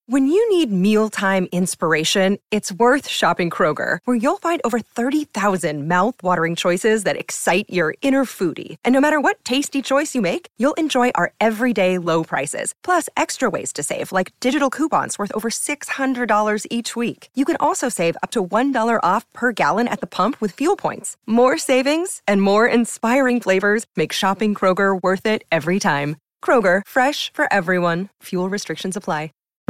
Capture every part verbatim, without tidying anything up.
When you need mealtime inspiration, it's worth shopping Kroger, where you'll find over thirty thousand mouth-watering choices that excite your inner foodie. And no matter what tasty choice you make, you'll enjoy our everyday low prices, plus extra ways to save, like digital coupons worth over six hundred dollars each week. You can also save up to one dollar off per gallon at the pump with fuel points. More savings and more inspiring flavors make shopping Kroger worth it every time. Kroger, fresh for everyone. Fuel restrictions apply.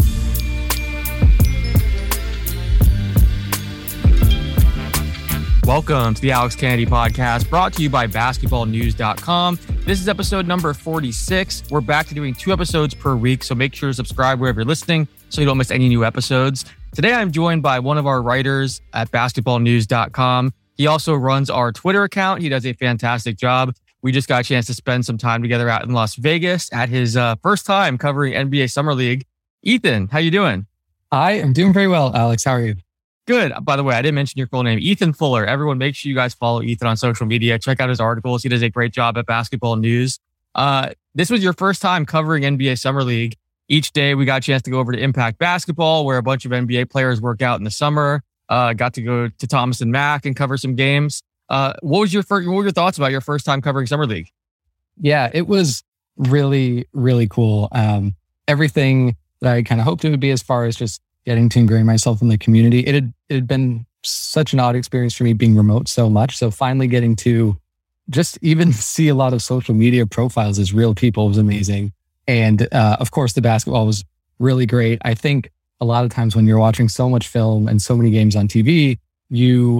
Welcome to the Alex Kennedy Podcast, brought to you by basketball news dot com. This is episode number forty-six. We're back to doing two episodes per week, so make sure to subscribe wherever you're listening so you don't miss any new episodes. Today, I'm joined by one of our writers at basketball news dot com. He also runs our Twitter account. He does a fantastic job. We just got a chance to spend some time together out in Las Vegas at his uh, first time covering N B A Summer League. Ethan, how you doing? I am doing very well, Alex. How are you? Good. By the way, I didn't mention your full name, Ethan Fuller. Everyone, make sure you guys follow Ethan on social media. Check out his articles. He does a great job at Basketball News. Uh, this was your first time covering N B A Summer League. Each day, we got a chance to go over to Impact Basketball, where a bunch of N B A players work out in the summer. Uh, got to go to Thomas and Mack and cover some games. Uh, what was your first, what were your thoughts about your first time covering Summer League? Yeah, it was really, really cool. Um, everything that I kind of hoped it would be, as far as just getting to ingrain myself in the community. It had, it had been such an odd experience for me being remote so much. So finally getting to just even see a lot of social media profiles as real people was amazing. And uh, of course, the basketball was really great. I think a lot of times when you're watching so much film and so many games on T V, you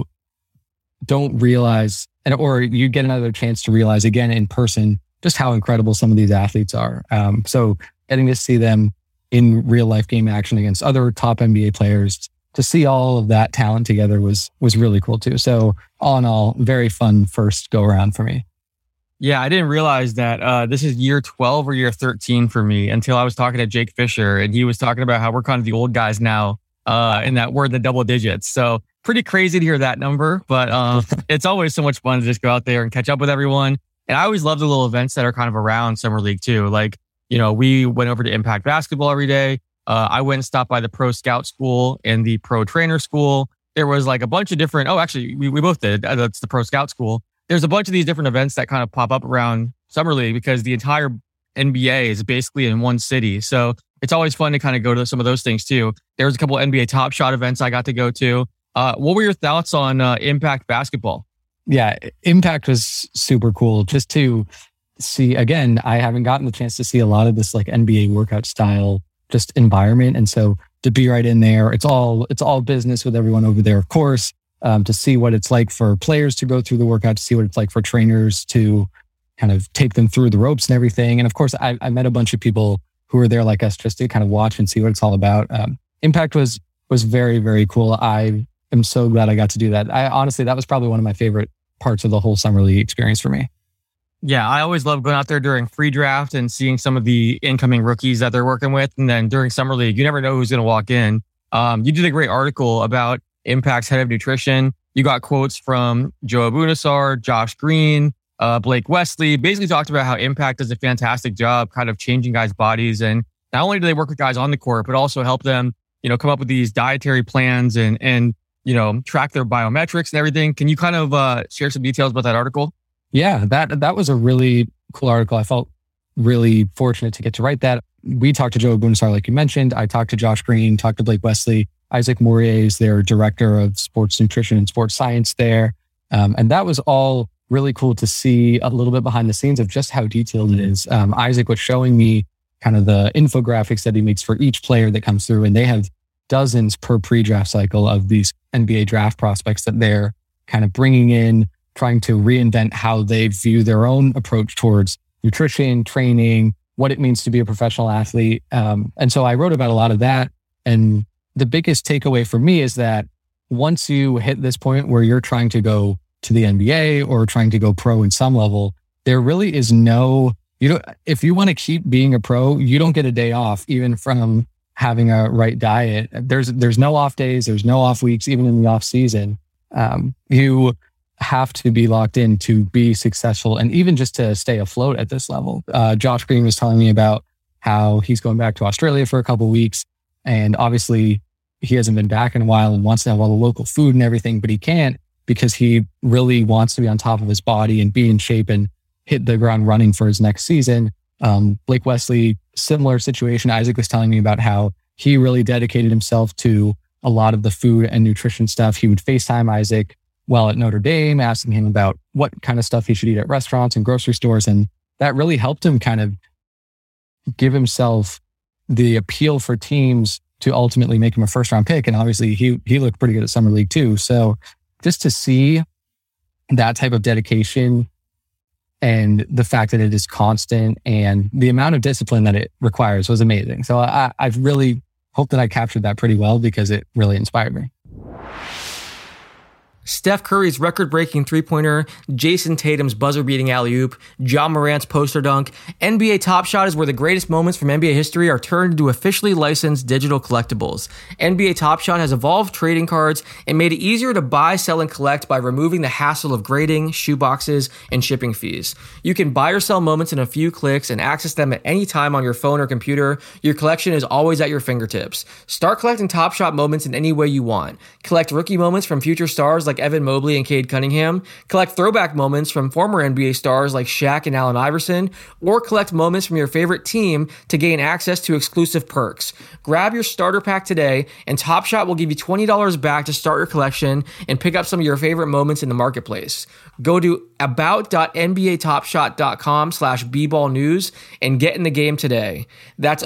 don't realize, and or you get another chance to realize again in person just how incredible some of these athletes are. Um, so getting to see them in real life game action against other top N B A players, to see all of that talent together was was really cool too. So all in all, very fun first go around for me. Yeah, I didn't realize that uh, this is year twelve or year thirteen for me until I was talking to Jake Fisher, and he was talking about how we're kind of the old guys now uh, and that we're in the double digits. So pretty crazy to hear that number, but uh, it's always so much fun to just go out there and catch up with everyone. And I always love the little events that are kind of around Summer League too. Like, you know, we went over to Impact Basketball every day. Uh, I went and stopped by the Pro Scout School and the Pro Trainer School. There was like a bunch of different, oh, actually, we, we both did. That's the Pro Scout School. There's a bunch of these different events that kind of pop up around Summer League because the entire N B A is basically in one city. So it's always fun to kind of go to some of those things too. There was a couple N B A Top Shot events I got to go to. Uh, what were your thoughts on uh, Impact Basketball? Yeah, Impact was super cool just to see. Again, I haven't gotten the chance to see a lot of this like N B A workout style just environment. And so to be right in there, it's all, it's all business with everyone over there, of course, um, to see what it's like for players to go through the workout, to see what it's like for trainers to kind of take them through the ropes and everything. And of course, I, I met a bunch of people who were there like us just to kind of watch and see what it's all about. Um, Impact was, was very, very cool. I am so glad I got to do that. I honestly, that was probably one of my favorite parts of the whole Summer League experience for me. Yeah, I always love going out there during free draft and seeing some of the incoming rookies that they're working with. And then during Summer League, you never know who's going to walk in. Um, you did a great article about Impact's head of nutrition. You got quotes from Joe Abunassar, Josh Green, uh, Blake Wesley, basically talked about how Impact does a fantastic job kind of changing guys' bodies. And not only do they work with guys on the court, but also help them, you know, come up with these dietary plans and, and, you know, track their biometrics and everything. Can you kind of uh, share some details about that article? Yeah, that that was a really cool article. I felt really fortunate to get to write that. We talked to Joe Abunassar, like you mentioned. I talked to Josh Green, talked to Blake Wesley. Isaac Mourier is their director of sports nutrition and sports science there. Um, and that was all really cool to see a little bit behind the scenes of just how detailed it is. Um, Isaac was showing me kind of the infographics that he makes for each player that comes through. And they have dozens per pre-draft cycle of these N B A draft prospects that they're kind of bringing in, trying to reinvent how they view their own approach towards nutrition, training, what it means to be a professional athlete. Um, and so I wrote about a lot of that. And the biggest takeaway for me is that once you hit this point where you're trying to go to the N B A or trying to go pro in some level, there really is no, you know, if you want to keep being a pro, you don't get a day off, even from having a right diet. There's, there's no off days. There's no off weeks, even in the off season. Um, you have to be locked in to be successful and even just to stay afloat at this level. Uh, Josh Green was telling me about how he's going back to Australia for a couple of weeks And obviously he hasn't been back in a while and wants to have all the local food and everything, but he can't because he really wants to be on top of his body and be in shape and hit the ground running for his next season. Um, Blake Wesley, similar situation. Isaac was telling me about how he really dedicated himself to a lot of the food and nutrition stuff. He would FaceTime Isaac while at Notre Dame, asking him about what kind of stuff he should eat at restaurants and grocery stores. And that really helped him kind of give himself the appeal for teams to ultimately make him a first round pick. And obviously he he looked pretty good at Summer League too. So just to see that type of dedication and the fact that it is constant and the amount of discipline that it requires was amazing. So I, I've really hoped that I captured that pretty well because it really inspired me. Steph Curry's record-breaking three-pointer, Jason Tatum's buzzer-beating alley-oop, Ja Morant's poster dunk, N B A Top Shot is where the greatest moments from N B A history are turned into officially licensed digital collectibles. N B A Top Shot has evolved trading cards and made it easier to buy, sell, and collect by removing the hassle of grading, shoeboxes, and shipping fees. You can buy or sell moments in a few clicks and access them at any time on your phone or computer. Your collection is always at your fingertips. Start collecting Top Shot moments in any way you want. Collect rookie moments from future stars like Evan Mobley and Cade Cunningham, collect throwback moments from former N B A stars like Shaq and Allen Iverson, or collect moments from your favorite team to gain access to exclusive perks. Grab your starter pack today, and Top Shot will give you twenty dollars back to start your collection and pick up some of your favorite moments in the marketplace. Go to about.nbatopshot.com slash bballnews and get in the game today. That's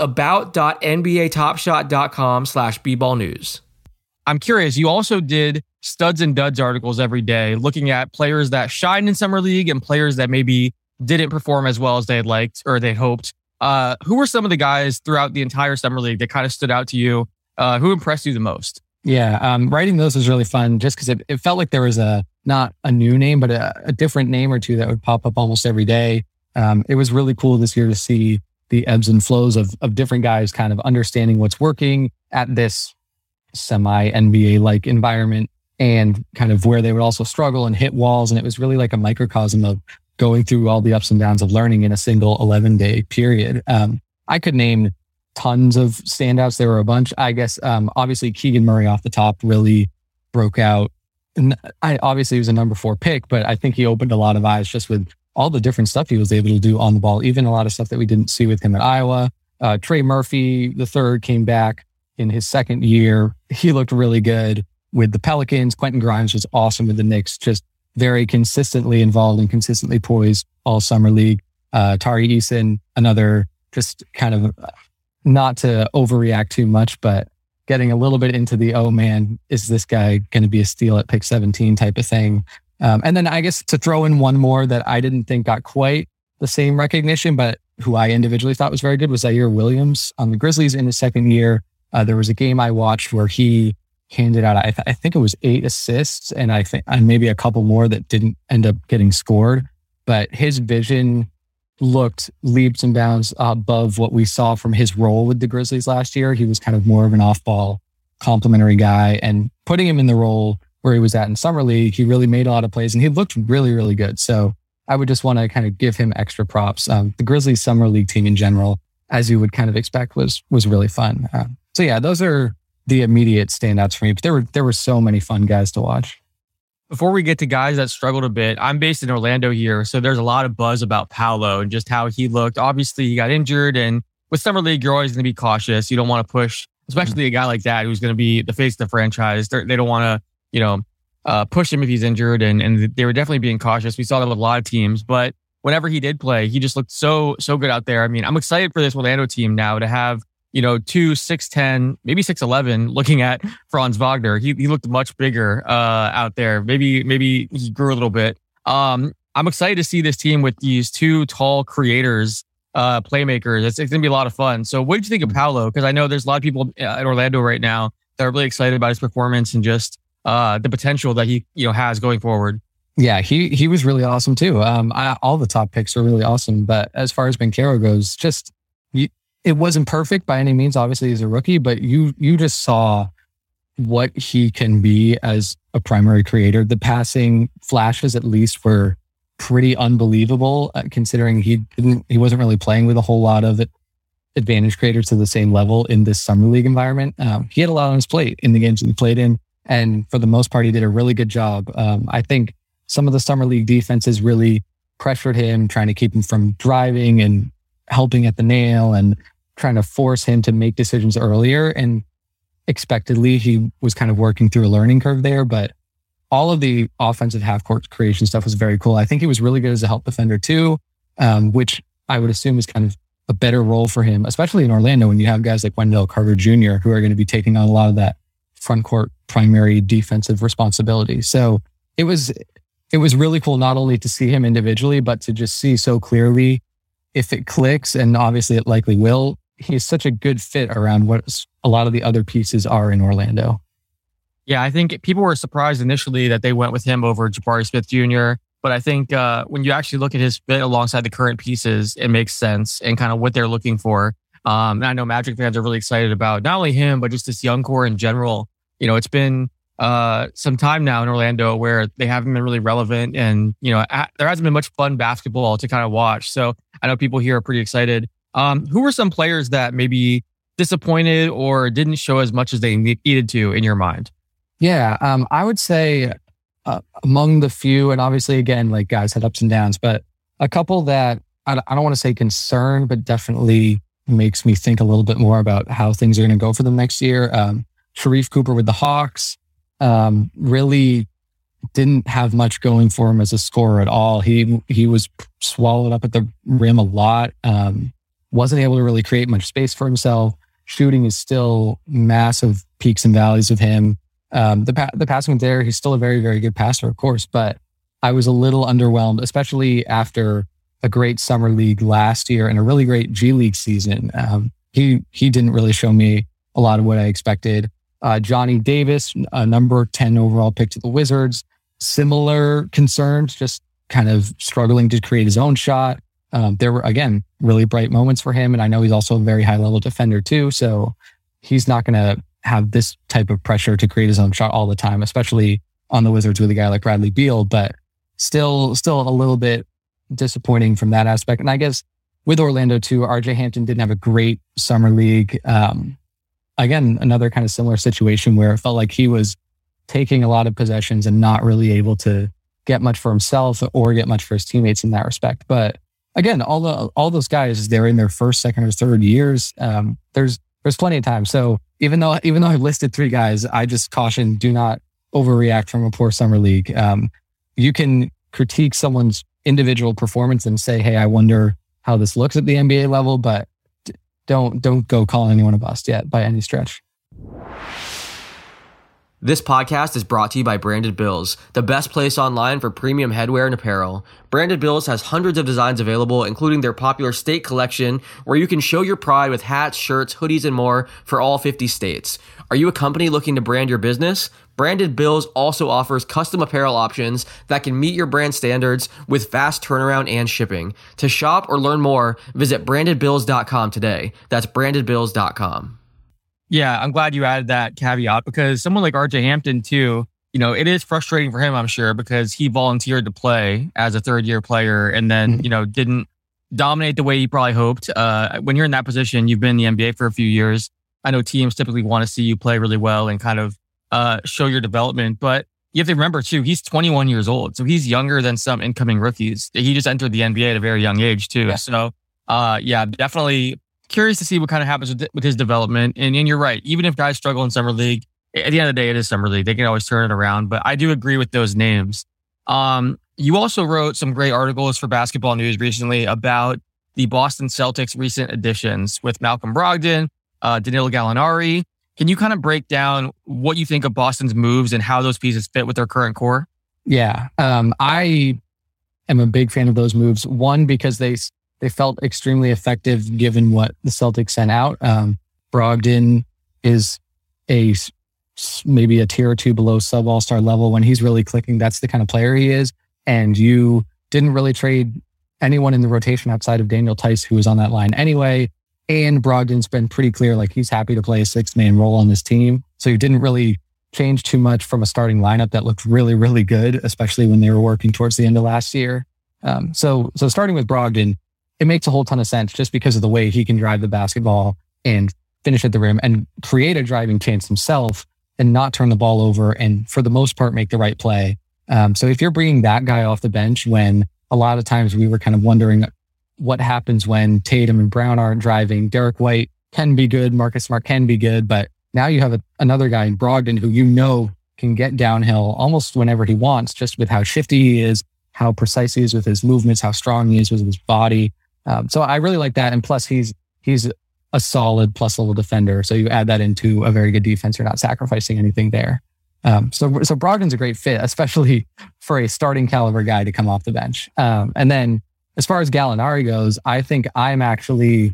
about.nbatopshot.com slash bballnews. I'm curious, you also did studs and duds articles every day, looking at players that shined in Summer League and players that maybe didn't perform as well as they had liked or they hoped. Uh, who were some of the guys throughout the entire Summer League that kind of stood out to you? Uh, who impressed you the most? Yeah, um, writing those was really fun just because it, it felt like there was a, not a new name, but a, a different name or two that would pop up almost every day. Um, it was really cool this year to see the ebbs and flows of, of different guys kind of understanding what's working at this semi-N B A-like environment and kind of where they would also struggle and hit walls. And it was really like a microcosm of going through all the ups and downs of learning in a single eleven-day period. Um, I could name tons of standouts. There were a bunch. I guess, um, obviously, Keegan Murray off the top really broke out. And I obviously he was a number four pick, but I think he opened a lot of eyes just with all the different stuff he was able to do on the ball, even a lot of stuff that we didn't see with him at Iowa. Uh, Trey Murphy, the third, came back in his second year. He looked really good with the Pelicans. Quentin Grimes was awesome with the Knicks, just very consistently involved and consistently poised all summer league. Uh, Tari Eason, another just kind of not to overreact too much, but getting a little bit into the, oh man, is this guy going to be a steal at pick seventeen type of thing. Um, and then I guess to throw in one more that I didn't think got quite the same recognition, but who I individually thought was very good was Zaire Williams on the Grizzlies in his second year. Uh, there was a game I watched where he handed out, I, th- I think it was eight assists and I think and maybe a couple more that didn't end up getting scored. But his vision looked leaps and bounds above what we saw from his role with the Grizzlies last year. He was kind of more of an off-ball complimentary guy, and putting him in the role where he was at in Summer League, he really made a lot of plays and he looked really, really good. So I would just want to kind of give him extra props. Um, the Grizzlies Summer League team in general, as you would kind of expect, was was really fun. Um, so yeah, those are the immediate standouts for me. But there were there were so many fun guys to watch. Before we get to guys that struggled a bit, I'm based in Orlando here, so there's a lot of buzz about Paolo and just how he looked. Obviously, he got injured, and with Summer League, you're always going to be cautious. You don't want to push, especially a guy like that who's going to be the face of the franchise. They're, they don't want to, you know, uh, push him if he's injured, and, and they were definitely being cautious. We saw that with a lot of teams, but whenever he did play, he just looked so, so good out there. I mean, I'm excited for this Orlando team now to have, you know, two, six ten, maybe six eleven, looking at Franz Wagner. He he looked much bigger uh, out there. Maybe maybe he grew a little bit. Um, I'm excited to see this team with these two tall creators, uh, playmakers. It's, it's going to be a lot of fun. So what did you think of Paolo? Because I know there's a lot of people in Orlando right now that are really excited about his performance and just uh, the potential that he you know has going forward. Yeah, he he was really awesome too. Um, I, all the top picks are really awesome. But as far as Banchero goes, just you, it wasn't perfect by any means. Obviously, he's a rookie, but you you just saw what he can be as a primary creator. The passing flashes, at least, were pretty unbelievable, uh, considering he didn't he wasn't really playing with a whole lot of it advantage creators to the same level in this summer league environment. Um, he had a lot on his plate in the games that he played in. And for the most part, he did a really good job. Um, I think some of the summer league defenses really pressured him, trying to keep him from driving and helping at the nail and trying to force him to make decisions earlier. And expectedly, he was kind of working through a learning curve there. But all of the offensive half-court creation stuff was very cool. I think he was really good as a help defender too, um, which I would assume is kind of a better role for him, especially in Orlando when you have guys like Wendell Carter Junior who are going to be taking on a lot of that front court primary defensive responsibility. So it was it was really cool not only to see him individually, but to just see so clearly if it clicks, and obviously it likely will. He's such a good fit around what a lot of the other pieces are in Orlando. Yeah, I think people were surprised initially that they went with him over Jabari Smith Junior But I think uh, when you actually look at his fit alongside the current pieces, it makes sense and kind of what they're looking for. Um, and I know Magic fans are really excited about not only him, but just this young core in general. You know, it's been uh, some time now in Orlando where they haven't been really relevant, and you know, at, there hasn't been much fun basketball to kind of watch. So I know people here are pretty excited. Um, who were some players that maybe disappointed or didn't show as much as they needed to in your mind? Yeah, um, I would say uh, among the few, and obviously again, like guys had ups and downs, but a couple that I, I don't want to say concern, but definitely makes me think a little bit more about how things are going to go for them next year. Um, Sharife Cooper with the Hawks um, really didn't have much going for him as a scorer at all. He he was swallowed up at the rim a lot. Um, wasn't able to really create much space for himself. Shooting is still massive peaks and valleys with him. Um, the pa- the passing there, he's still a very, very good passer, of course, but I was a little underwhelmed, especially after a great summer league last year and a really great G League season. Um, he he didn't really show me a lot of what I expected. Uh, Johnny Davis, a number ten overall pick to the Wizards, similar concerns, just kind of struggling to create his own shot. Um, there were, again, really bright moments for him. And I know he's also a very high level defender too. So he's not going to have this type of pressure to create his own shot all the time, especially on the Wizards with a guy like Bradley Beal, but still, still a little bit disappointing from that aspect. And I guess with Orlando too, R J Hampton didn't have a great summer league. Um, again, another kind of similar situation where it felt like he was taking a lot of possessions and not really able to get much for himself or get much for his teammates in that respect. But again, all the all those guys, they're in their first, second, or third years. Um, there's there's plenty of time. So even though even though I've listed three guys, I just caution: do not overreact from a poor summer league. Um, you can critique someone's individual performance and say, "Hey, I wonder how this looks at the N B A level," but d- don't don't go calling anyone a bust yet by any stretch. This podcast is brought to you by Branded Bills, the best place online for premium headwear and apparel. Branded Bills has hundreds of designs available, including their popular state collection, where you can show your pride with hats, shirts, hoodies, and more for all fifty states. Are you a company looking to brand your business? Branded Bills also offers custom apparel options that can meet your brand standards with fast turnaround and shipping. To shop or learn more, visit branded bills dot com today. That's branded bills dot com. Yeah, I'm glad you added that caveat, because someone like R J Hampton too, you know, it is frustrating for him, I'm sure, because he volunteered to play as a third year player and then, mm-hmm. you know, didn't dominate the way he probably hoped. Uh, when you're in that position, you've been in the N B A for a few years. I know teams typically want to see you play really well and kind of uh, show your development, but you have to remember too, he's twenty-one years old. So he's younger than some incoming rookies. He just entered the N B A at a very young age too. Yeah. So uh, yeah, definitely curious to see what kind of happens with, with his development. And, and you're right. Even if guys struggle in summer league, at the end of the day, it is summer league. They can always turn it around. But I do agree with those names. Um, you also wrote some great articles for Basketball News recently about the Boston Celtics recent additions with Malcolm Brogdon, uh, Danilo Gallinari. Can you kind of break down what you think of Boston's moves and how those pieces fit with their current core? Yeah, um, I am a big fan of those moves. One, because they They felt extremely effective given what the Celtics sent out. Um, Brogdon is a maybe a tier or two below sub all-star level. When he's really clicking, that's the kind of player he is. And you didn't really trade anyone in the rotation outside of Daniel Tice, who was on that line anyway. And Brogdon's been pretty clear, like he's happy to play a six-man role on this team. So you didn't really change too much from a starting lineup that looked really, really good, especially when they were working towards the end of last year. Um, so, so starting with Brogdon, it makes a whole ton of sense just because of the way he can drive the basketball and finish at the rim and create a driving chance himself and not turn the ball over and for the most part make the right play. Um, so if you're bringing that guy off the bench when a lot of times we were kind of wondering what happens when Tatum and Brown aren't driving, Derek White can be good, Marcus Smart can be good, but now you have a, another guy in Brogdon who you know can get downhill almost whenever he wants, just with how shifty he is, how precise he is with his movements, how strong he is with his body. Um, so I really like that. And plus he's, he's a solid plus level defender. So you add that into a very good defense. You're not sacrificing anything there. Um, so, so Brogdon's a great fit, especially for a starting caliber guy to come off the bench. Um, and then as far as Gallinari goes, I think I'm actually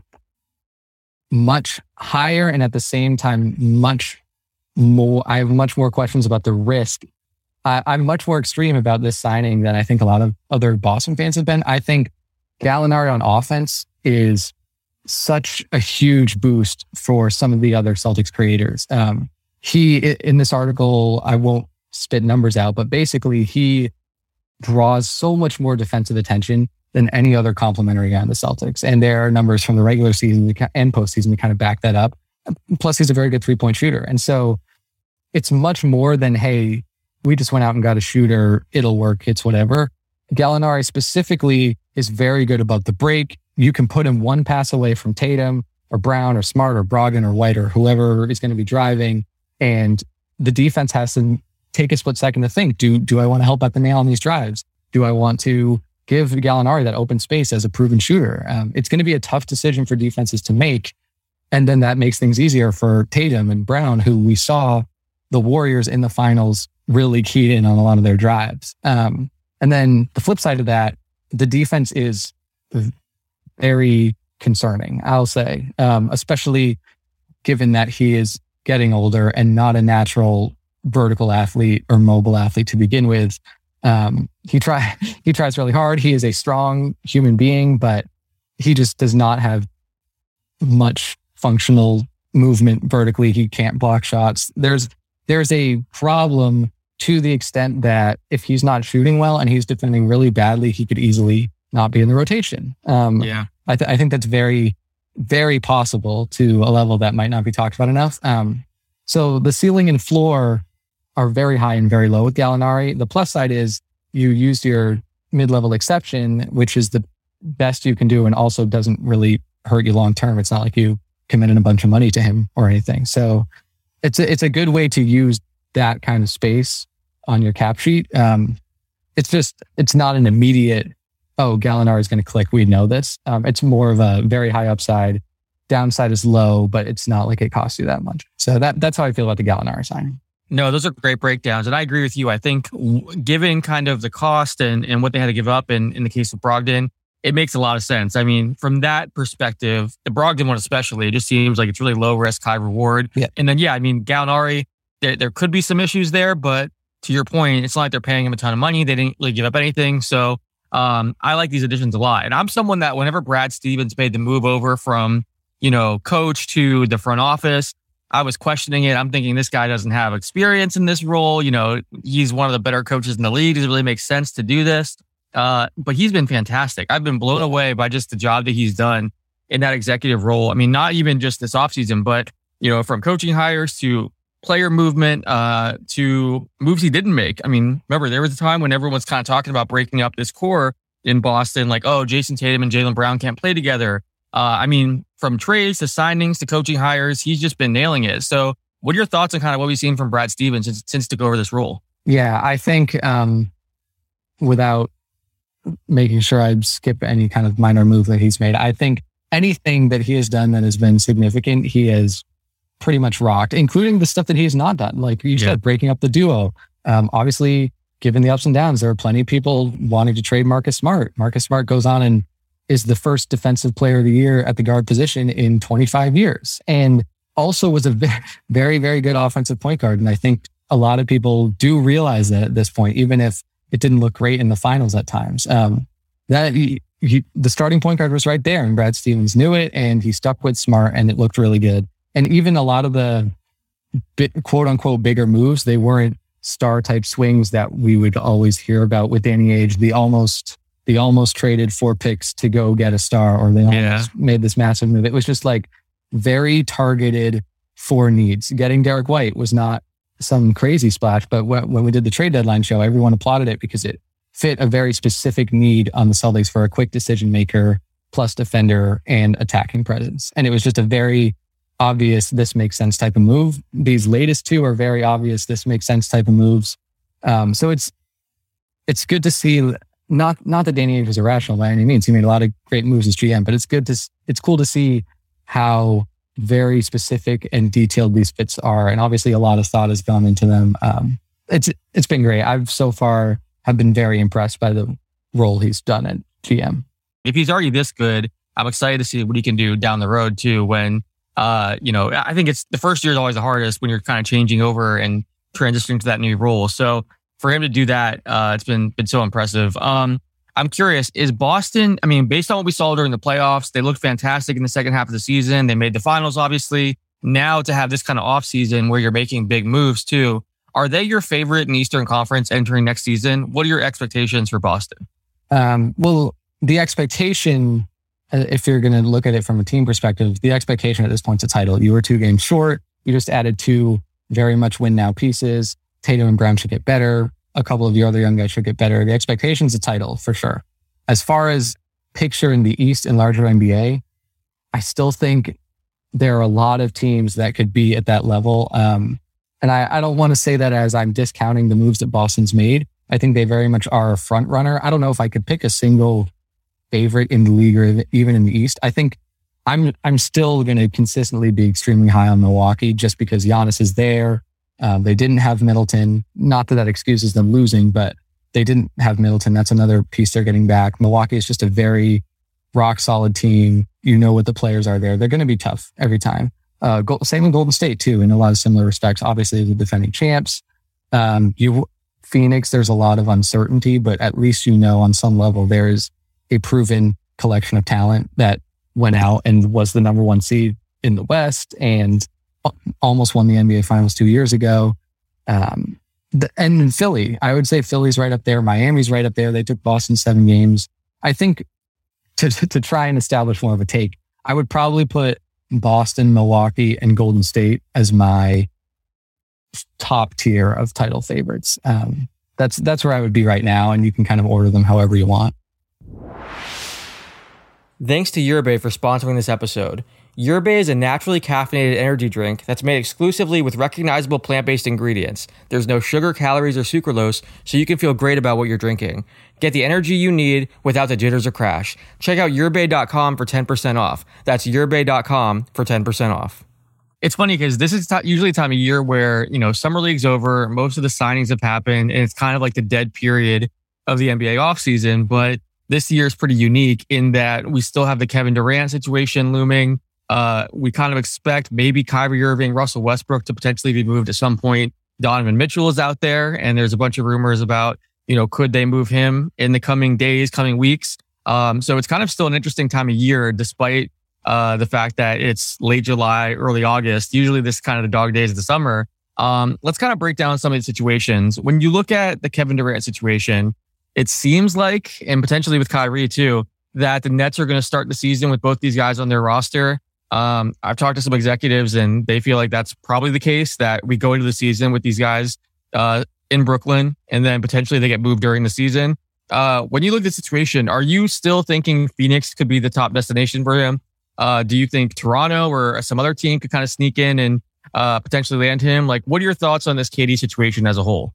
much higher and at the same time, much more, I have much more questions about the risk. I, I'm much more extreme about this signing than I think a lot of other Boston fans have been. I think Gallinari on offense is such a huge boost for some of the other Celtics creators. Um, he, in this article, I won't spit numbers out, but basically he draws so much more defensive attention than any other complimentary guy in the Celtics. And there are numbers from the regular season and postseason to kind of back that up. Plus he's a very good three-point shooter. And so it's much more than, hey, we just went out and got a shooter. It'll work. It's whatever. Gallinari specifically is very good about the break. You can put him one pass away from Tatum or Brown or Smart or Brogdon or White or whoever is going to be driving. And the defense has to take a split second to think, do, do I want to help out the nail on these drives? Do I want to give Gallinari that open space as a proven shooter? Um, it's going to be a tough decision for defenses to make. And then that makes things easier for Tatum and Brown, who we saw the Warriors in the finals really keyed in on a lot of their drives. Um, and then the flip side of that, the defense is very concerning, I'll say, um, especially given that he is getting older and not a natural vertical athlete or mobile athlete to begin with. Um, he try he tries really hard. He is a strong human being, but he just does not have much functional movement vertically. He can't block shots. There's there's a problem to the extent that if he's not shooting well and he's defending really badly, he could easily not be in the rotation. Um, yeah, I, th- I think that's very, very possible to a level that might not be talked about enough. Um, so the ceiling and floor are very high and very low with Gallinari. The plus side is you used your mid-level exception, which is the best you can do and also doesn't really hurt you long-term. It's not like you committed a bunch of money to him or anything. So it's a, it's a good way to use that kind of space on your cap sheet. Um, it's just, it's not an immediate, oh, Gallinari is going to click. We know this. Um, it's more of a very high upside. Downside is low, but it's not like it costs you that much. So that that's how I feel about the Gallinari signing. No, those are great breakdowns. And I agree with you. I think given kind of the cost and, and what they had to give up in, in the case of Brogdon, it makes a lot of sense. I mean, from that perspective, the Brogdon one especially, it just seems like it's really low risk, high reward. Yeah. And then, yeah, I mean, Gallinari, there, there could be some issues there, but to your point, it's not like they're paying him a ton of money. They didn't really give up anything. So um, I like these additions a lot. And I'm someone that whenever Brad Stevens made the move over from, you know, coach to the front office, I was questioning it. I'm thinking this guy doesn't have experience in this role. You know, he's one of the better coaches in the league. Does it really make sense to do this? Uh, but he's been fantastic. I've been blown away by just the job that he's done in that executive role. I mean, not even just this offseason, but, you know, from coaching hires to player movement uh, to moves he didn't make. I mean, remember, there was a time when everyone was kind of talking about breaking up this core in Boston, like, oh, Jason Tatum and Jaylen Brown can't play together. Uh, I mean, from trades to signings to coaching hires, he's just been nailing it. So what are your thoughts on kind of what we've seen from Brad Stevens since, since took over this role? Yeah, I think um, without making sure I skip any kind of minor move that he's made, I think anything that he has done that has been significant, he has pretty much rocked, including the stuff that he has not done. Like you said, yeah. breaking up the duo. Um, obviously, given the ups and downs, there are plenty of people wanting to trade Marcus Smart. Marcus Smart goes on and is the first defensive player of the year at the guard position in twenty-five years. And also was a very, very, very good offensive point guard. And I think a lot of people do realize that at this point, even if it didn't look great in the finals at times. Um, that he, he, the starting point guard was right there and Brad Stevens knew it and he stuck with Smart and it looked really good. And even a lot of the bit, quote unquote bigger moves, they weren't star type swings that we would always hear about with Danny Ainge, the almost they almost traded four picks to go get a star, or they almost yeah. made this massive move. It was just like very targeted for needs. Getting Derek White was not some crazy splash, but when, when we did the trade deadline show, everyone applauded it because it fit a very specific need on the Celtics for a quick decision maker, plus defender and attacking presence. And it was just a very obvious, this makes sense type of move. These latest two are very obvious, this makes sense type of moves. Um, so it's it's good to see. Not not that Danny Ainge was irrational by any means. He made a lot of great moves as G M, but it's good to it's cool to see how very specific and detailed these fits are, and obviously a lot of thought has gone into them. Um, it's it's been great. I've so far have been very impressed by the role he's done at G M. If he's already this good, I'm excited to see what he can do down the road too. When uh, you know, I think it's the first year is always the hardest when you're kind of changing over and transitioning to that new role. So for him to do that, uh, it's been been so impressive. Um, I'm curious, is Boston, I mean, based on what we saw during the playoffs, they looked fantastic in the second half of the season. They made the finals, obviously. Now to have this kind of offseason where you're making big moves too, are they your favorite in Eastern Conference entering next season? What are your expectations for Boston? Um, well, the expectation, if you're going to look at it from a team perspective, the expectation at this point is a title. You were two games short. You just added two very much win now pieces. Tatum and Brown should get better. A couple of your other young guys should get better. The expectation's a title for sure. As far as picture in the East and larger N B A, I still think there are a lot of teams that could be at that level. Um, and I, I don't want to say that as I'm discounting the moves that Boston's made. I think they very much are a front runner. I don't know if I could pick a single favorite in the league or even in the East. I think I'm I'm still going to consistently be extremely high on Milwaukee just because Giannis is there. Um, they didn't have Middleton. Not that that excuses them losing, but they didn't have Middleton. That's another piece they're getting back. Milwaukee is just a very rock solid team. You know what the players are there. They're going to be tough every time. Uh, go, same with Golden State too, in a lot of similar respects. Obviously, the defending champs. Um, you Phoenix, there's a lot of uncertainty, but at least you know on some level there is a proven collection of talent that went out and was the number one seed in the West and almost won the N B A Finals two years ago. Um, the, and in Philly, I would say Philly's right up there. Miami's right up there. They took Boston seven games. I think to, to, to try and establish more of a take, I would probably put Boston, Milwaukee, and Golden State as my top tier of title favorites. Um, that's, that's where I would be right now. And you can kind of order them however you want. Thanks to Yerba for sponsoring this episode. Yerba is a naturally caffeinated energy drink that's made exclusively with recognizable plant-based ingredients. There's no sugar, calories, or sucralose, so you can feel great about what you're drinking. Get the energy you need without the jitters or crash. Check out yerba dot com for ten percent off. That's yerba dot com for ten percent off. It's funny because this is t- usually a time of year where, you know, summer league's over, most of the signings have happened, and it's kind of like the dead period of the N B A offseason. But this year is pretty unique in that we still have the Kevin Durant situation looming. Uh, we kind of expect maybe Kyrie Irving, Russell Westbrook to potentially be moved at some point. Donovan Mitchell is out there, and there's a bunch of rumors about, you know, could they move him in the coming days, coming weeks? Um, so it's kind of still an interesting time of year, despite uh, the fact that it's late July, early August. Usually this is kind of the dog days of the summer. Um, let's kind of break down some of the situations. When you look at the Kevin Durant situation, it seems like, and potentially with Kyrie too, that the Nets are going to start the season with both these guys on their roster. Um, I've talked to some executives and they feel like that's probably the case, that we go into the season with these guys uh, in Brooklyn and then potentially they get moved during the season. Uh, when you look at the situation, are you still thinking Phoenix could be the top destination for him? Uh, do you think Toronto or some other team could kind of sneak in and uh, potentially land him? Like, what are your thoughts on this K D situation as a whole?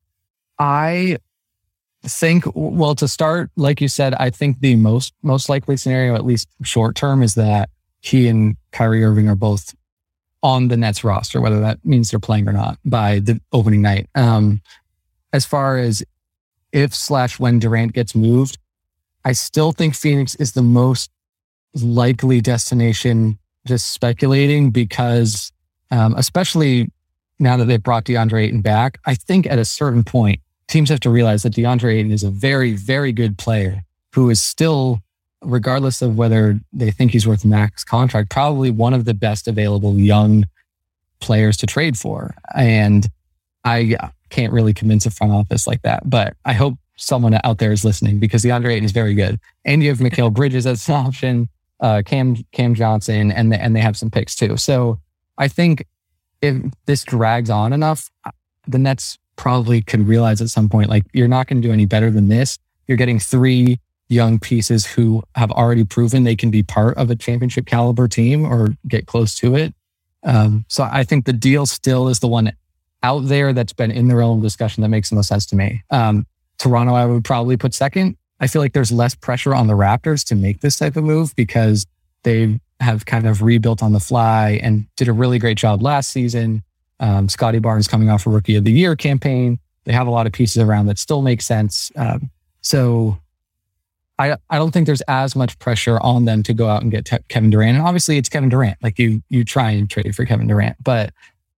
I think, well, to start, like you said, I think the most most likely scenario, at least short term, is that he and Kyrie Irving are both on the Nets roster, whether that means they're playing or not, by the opening night. Um, as far as if slash when Durant gets moved, I still think Phoenix is the most likely destination, just speculating, because um, especially now that they've brought DeAndre Ayton back, I think at a certain point, teams have to realize that DeAndre Ayton is a very, very good player who is still, regardless of whether they think he's worth max contract, probably one of the best available young players to trade for. And I can't really convince a front office like that, but I hope someone out there is listening, because DeAndre Ayton is very good. And you have Mikal Bridges as an option, uh, Cam Cam Johnson, and the, and they have some picks too. So I think if this drags on enough, the Nets probably could realize at some point, like, you're not going to do any better than this. You're getting three young pieces who have already proven they can be part of a championship caliber team or get close to it. Um, so I think the deal still is the one out there that's been in the realm of discussion that makes the most sense to me. Um, Toronto, I would probably put second. I feel like there's less pressure on the Raptors to make this type of move because they have kind of rebuilt on the fly and did a really great job last season. Um, Scotty Barnes coming off a Rookie of the Year campaign. They have a lot of pieces around that still make sense. Um, so I I don't think there's as much pressure on them to go out and get te- Kevin Durant. And obviously it's Kevin Durant. Like you you try and trade for Kevin Durant, but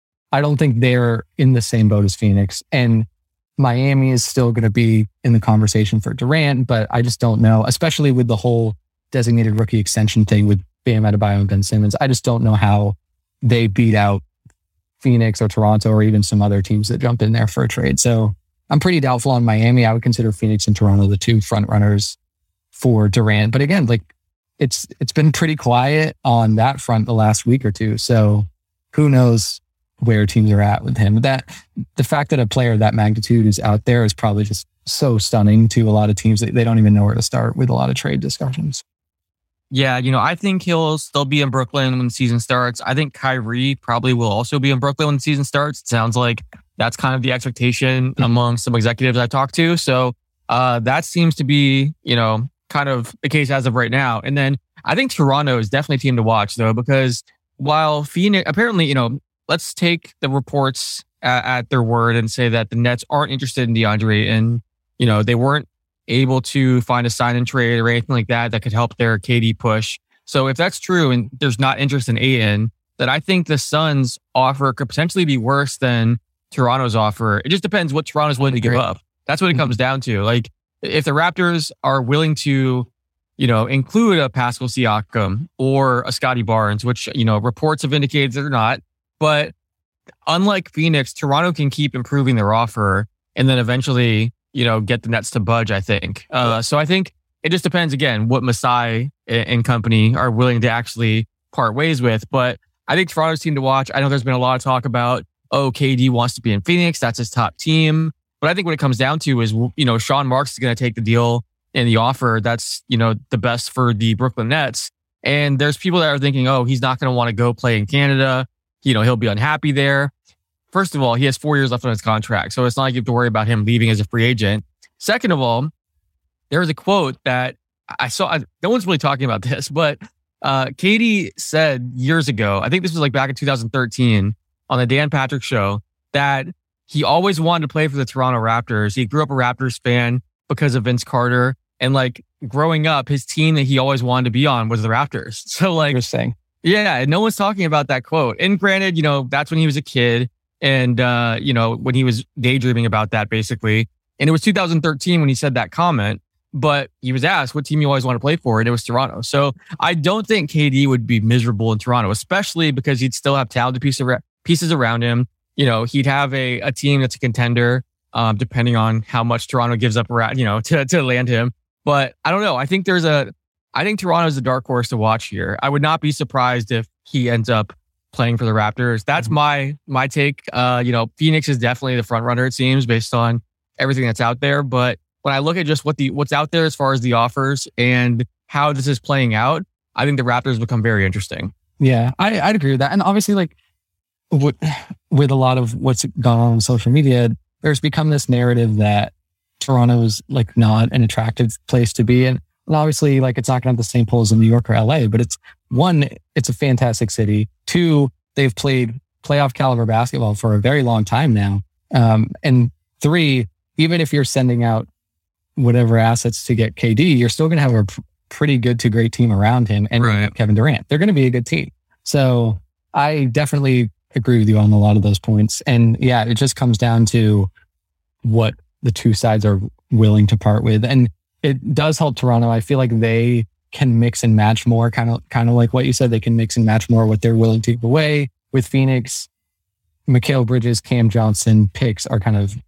I don't think they're in the same boat as Phoenix. And Miami is still going to be in the conversation for Durant, but I just don't know, especially with the whole designated rookie extension thing with Bam Adebayo and Ben Simmons. I just don't know how they beat out Phoenix or Toronto or even some other teams that jump in there for a trade. So I'm pretty doubtful on Miami. I would consider Phoenix and Toronto the two front runners for Durant. But again, like it's it's been pretty quiet on that front the last week or two. So who knows where teams are at with him. That the fact that a player of that magnitude is out there is probably just so stunning to a lot of teams that they don't even know where to start with a lot of trade discussions. Yeah, you know, I think he'll still be in Brooklyn when the season starts. I think Kyrie probably will also be in Brooklyn when the season starts. It sounds like that's kind of the expectation mm-hmm. among some executives I talked to. So uh, that seems to be, you know, kind of the case as of right now. And then I think Toronto is definitely a team to watch, though, because while Phoenix, apparently, you know, let's take the reports at, at their word and say that the Nets aren't interested in DeAndre Ayton. You know, they weren't able to find a sign and trade or anything like that that could help their K D push. So if that's true and there's not interest in Ayton, then I think the Suns' offer could potentially be worse than Toronto's offer. It just depends what Toronto's willing to give up. That's what it comes down to. Like, if the Raptors are willing to, you know, include a Pascal Siakam or a Scotty Barnes, which, you know, reports have indicated they're not. But unlike Phoenix, Toronto can keep improving their offer and then eventually, you know, get the Nets to budge, I think. Uh, so I think it just depends, again, what Masai and company are willing to actually part ways with. But I think Toronto's team to watch. I know there's been a lot of talk about, oh, K D wants to be in Phoenix. That's his top team. But I think what it comes down to is, you know, Sean Marks is going to take the deal and the offer that's, you know, the best for the Brooklyn Nets. And there's people that are thinking, oh, he's not going to want to go play in Canada. You know, he'll be unhappy there. First of all, he has four years left on his contract, so it's not like you have to worry about him leaving as a free agent. Second of all, there was a quote that I saw. No one's really talking about this, but uh, K D said years ago, I think this was like back in two thousand thirteen on the Dan Patrick Show, that he always wanted to play for the Toronto Raptors. He grew up a Raptors fan because of Vince Carter. And like growing up, his team that he always wanted to be on was the Raptors. So like, interesting. Yeah, no one's talking about that quote. And granted, you know, that's when he was a kid and, uh, you know, when he was daydreaming about that, basically. And it was two thousand thirteen when he said that comment, but he was asked what team you always want to play for, and it was Toronto. So I don't think K D would be miserable in Toronto, especially because he'd still have talented piece of, pieces around him. You know, he'd have a, a team that's a contender, um, depending on how much Toronto gives up around, you know, to, to land him. But I don't know. I think there's a, I think Toronto's a dark horse to watch here. I would not be surprised if he ends up playing for the Raptors. That's mm-hmm. my my take. Uh, you know, Phoenix is definitely the front runner, it seems, based on everything that's out there. But when I look at just what the what's out there as far as the offers and how this is playing out, I think the Raptors become very interesting. Yeah, I, I'd agree with that. And obviously, like with, with a lot of what's gone on in social media, there's become this narrative that Toronto is like not an attractive place to be in. And obviously, like, it's not going to have the same pull as in New York or L A, but it's one, it's a fantastic city. Two, they've played playoff caliber basketball for a very long time now. Um, and three, even if you're sending out whatever assets to get K D, you're still going to have a pr- pretty good to great team around him and right. Kevin Durant. They're going to be a good team. So I definitely agree with you on a lot of those points. And yeah, it just comes down to what the two sides are willing to part with. And it does help Toronto. I feel like they can mix and match more, kind of kind of like what you said. They can mix and match more what they're willing to give away. With Phoenix, Mikal Bridges, Cam Johnson picks are kind of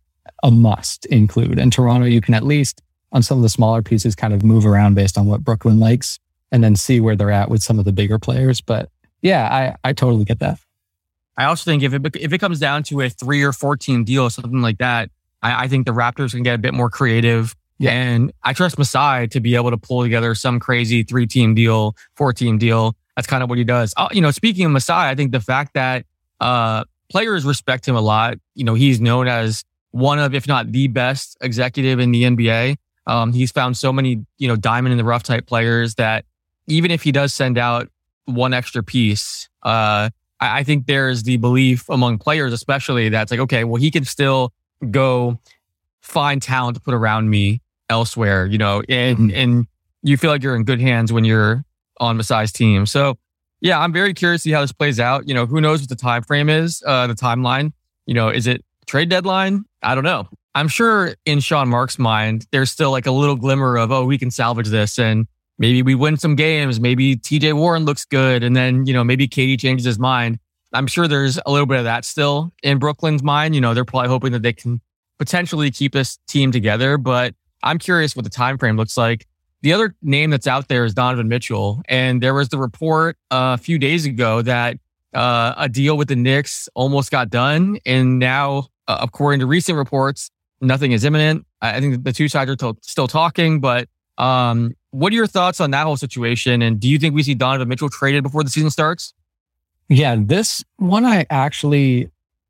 a must include. And Toronto, you can at least on some of the smaller pieces kind of move around based on what Brooklyn likes and then see where they're at with some of the bigger players. But yeah, I, I totally get that. I also think if it if it comes down to a three or four team deal or something like that, I, I think the Raptors can get a bit more creative. Yeah. And I trust Masai to be able to pull together some crazy three team deal, four team deal. That's kind of what he does. Uh, you know, speaking of Masai, I think the fact that uh, players respect him a lot. You know, he's known as one of, if not the best executive in the N B A. Um, he's found so many, you know, diamond in the rough type players that even if he does send out one extra piece, uh, I, I think there's the belief among players, especially that's like, okay, well, he can still go find talent to put around me elsewhere, you know, and, mm-hmm. and you feel like you're in good hands when you're on Masai's team. So yeah, I'm very curious to see how this plays out. You know, who knows what the time frame is, uh, the timeline, you know, is it trade deadline? I don't know. I'm sure in Sean Mark's mind, there's still like a little glimmer of, oh, we can salvage this and maybe we win some games. Maybe T J Warren looks good. And then, you know, maybe K D changes his mind. I'm sure there's a little bit of that still in Brooklyn's mind. You know, they're probably hoping that they can potentially keep this team together, but I'm curious what the time frame looks like. The other name that's out there is Donovan Mitchell. And there was the report uh, a few days ago that uh, a deal with the Knicks almost got done. And now, uh, according to recent reports, nothing is imminent. I think the two sides are t- still talking, but um, what are your thoughts on that whole situation? And do you think we see Donovan Mitchell traded before the season starts? Yeah, this one I actually,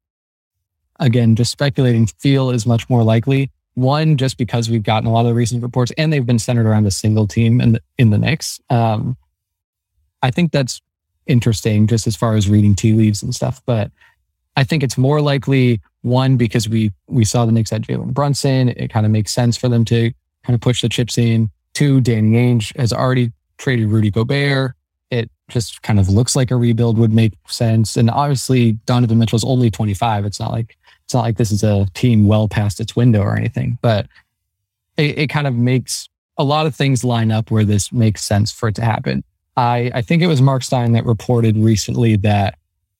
again, just speculating, feel is much more likely. One, just because we've gotten a lot of the recent reports and they've been centered around a single team in the, in the Knicks. Um, I think that's interesting just as far as reading tea leaves and stuff. But I think it's more likely, one, because we we saw the Knicks had Jalen Brunson. It kind of makes sense for them to kind of push the chips in. Two, Danny Ainge has already traded Rudy Gobert. It just kind of looks like a rebuild would make sense. And obviously, Donovan Mitchell's only twenty-five. It's not like it's not like this is a team well past its window or anything. But it, it kind of makes a lot of things line up where this makes sense for it to happen. I, I think it was Mark Stein that reported recently that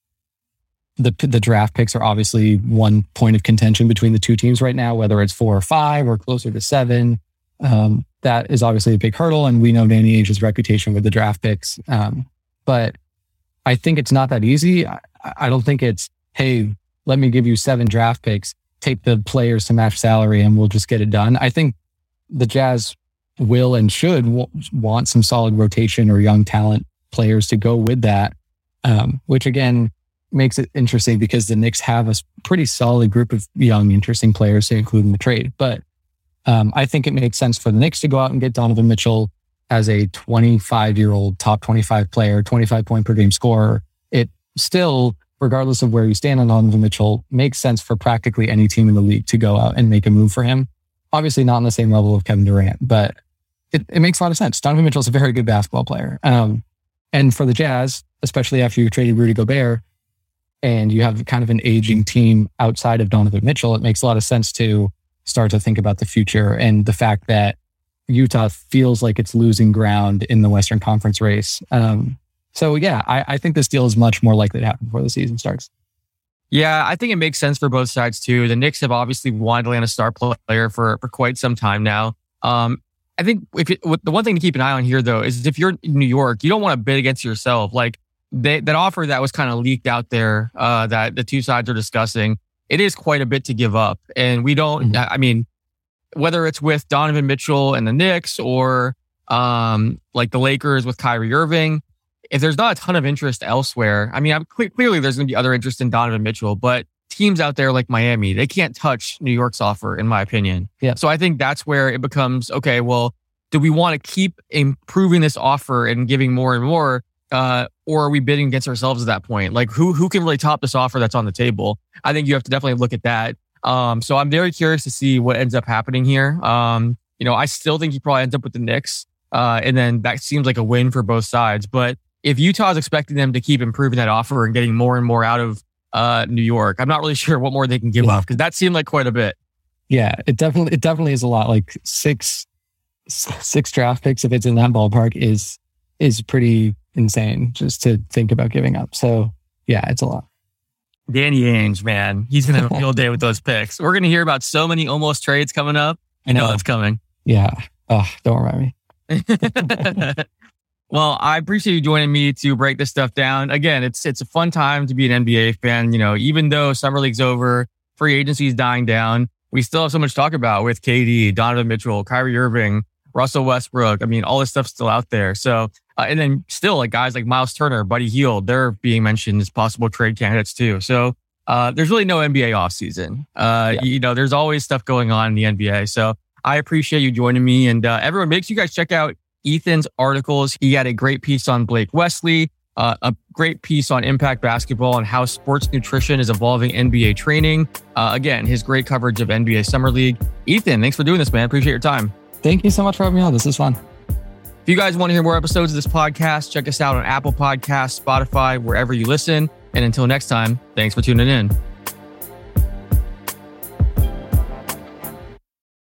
the the draft picks are obviously one point of contention between the two teams right now, whether it's four or five or closer to seven. Um, that is obviously a big hurdle, and we know Danny Ainge's reputation with the draft picks. Um, but I think it's not that easy. I, I don't think it's, hey, let me give you seven draft picks, take the players to match salary, and we'll just get it done. I think the Jazz will and should w- want some solid rotation or young talent players to go with that, um, which again makes it interesting because the Knicks have a pretty solid group of young, interesting players to include in the trade. But um, I think it makes sense for the Knicks to go out and get Donovan Mitchell as a twenty-five-year-old top twenty-five player, twenty-five point per game scorer. It still, regardless of where you stand on Donovan Mitchell, makes sense for practically any team in the league to go out and make a move for him. Obviously not on the same level of Kevin Durant, but it, it makes a lot of sense. Donovan Mitchell's a very good basketball player. Um, and for the Jazz, especially after you traded Rudy Gobert, and you have kind of an aging team outside of Donovan Mitchell, it makes a lot of sense to start to think about the future and the fact that Utah feels like it's losing ground in the Western Conference race. Um, so yeah, I, I think this deal is much more likely to happen before the season starts. Yeah, I think it makes sense for both sides too. The Knicks have obviously wanted to land a star player for, for quite some time now. Um, I think if it, the one thing to keep an eye on here though is if you're in New York, you don't want to bid against yourself. Like they, that offer that was kind of leaked out there uh, that the two sides are discussing, it is quite a bit to give up. And we don't, mm-hmm. I mean, whether it's with Donovan Mitchell and the Knicks or um, like the Lakers with Kyrie Irving, if there's not a ton of interest elsewhere, I mean, I'm, clearly there's going to be other interest in Donovan Mitchell, but teams out there like Miami, they can't touch New York's offer, in my opinion. Yeah. So I think that's where it becomes, okay, well, do we want to keep improving this offer and giving more and more? Uh, or are we bidding against ourselves at that point? Like who who can really top this offer that's on the table? I think you have to definitely look at that. Um, so I'm very curious to see what ends up happening here. Um, you know, I still think he probably ends up with the Knicks. Uh, and then that seems like a win for both sides. But if Utah is expecting them to keep improving that offer and getting more and more out of uh, New York, I'm not really sure what more they can give yeah. up because that seemed like quite a bit. Yeah, it definitely it definitely is a lot. Like six six draft picks, if it's in that ballpark, is is pretty insane just to think about giving up. So yeah, it's a lot. Danny Ainge, man, he's going to have a field day with those picks. We're going to hear about so many almost trades coming up. I know it's coming. Yeah. Oh, don't remind me. Well, I appreciate you joining me to break this stuff down. Again, it's it's a fun time to be an N B A fan. You know, even though summer league's over, free agency is dying down, we still have so much to talk about with K D, Donovan Mitchell, Kyrie Irving, Russell Westbrook. I mean, all this stuff's still out there. So, uh, and then still like guys like Miles Turner, Buddy Hield, they're being mentioned as possible trade candidates too. So, uh, there's really no N B A offseason. Uh, yeah. You know, there's always stuff going on in the N B A. So I appreciate you joining me, and uh, everyone, make sure you guys check out Ethan's articles. He had a great piece on Blake Wesley, uh, a great piece on Impact Basketball and how sports nutrition is evolving N B A training. Uh, again, his great coverage of N B A Summer League. Ethan, thanks for doing this, man. Appreciate your time. Thank you so much for having me on. This is fun. If you guys want to hear more episodes of this podcast, check us out on Apple Podcasts, Spotify, wherever you listen. And until next time, thanks for tuning in.